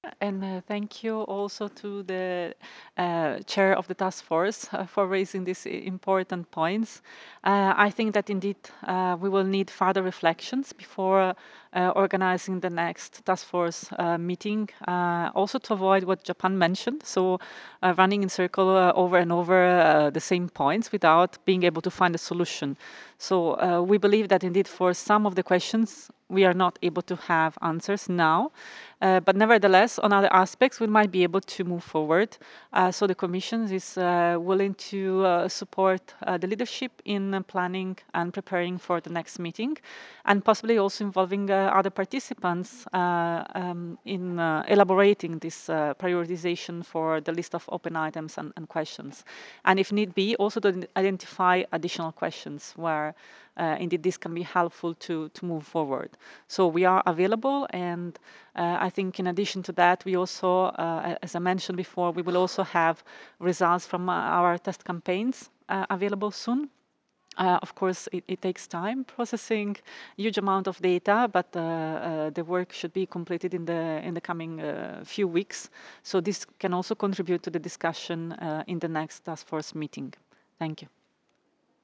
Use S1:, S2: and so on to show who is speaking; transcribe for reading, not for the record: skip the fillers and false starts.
S1: And thank you also to the chair of the task force for raising these important points. I think that indeed we will need further reflections before organizing the next task force meeting, also to avoid what Japan mentioned, so running in circle over and over the same points without being able to find a solution. So we believe that indeed for some of the questions we are not able to have answers now, but nevertheless, on other aspects, we might be able to move forward. So the Commission is willing to support the leadership in planning and preparing for the next meeting, and possibly also involving other participants in elaborating this prioritization for the list of open items and questions. And if need be, also to identify additional questions where indeed this can be helpful to move forward. So we are available, and I think in addition to that, we also, as I mentioned before, we will also have results from our test campaigns available soon. Of course, it takes time processing huge amount of data, but the work should be completed in the coming few weeks. So this can also contribute to the discussion in the next task force meeting. Thank you.